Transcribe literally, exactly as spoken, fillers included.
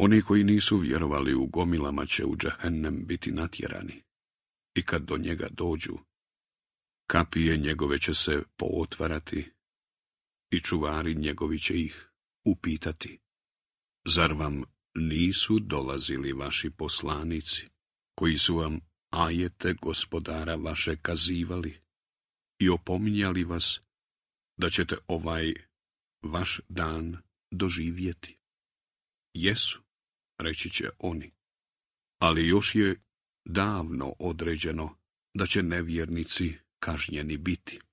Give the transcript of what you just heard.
Oni koji nisu vjerovali u gomilama će u džehennem biti natjerani, i kad do njega dođu, kapije njegove će se pootvarati i čuvari njegovi će ih upitati: zar vam nisu dolazili vaši poslanici, koji su vam ajete gospodara vaše kazivali i opominjali vas da ćete ovaj vaš dan doživjeti? Jesu, reći će oni, ali još je davno određeno da će nevjernici kažnjeni biti.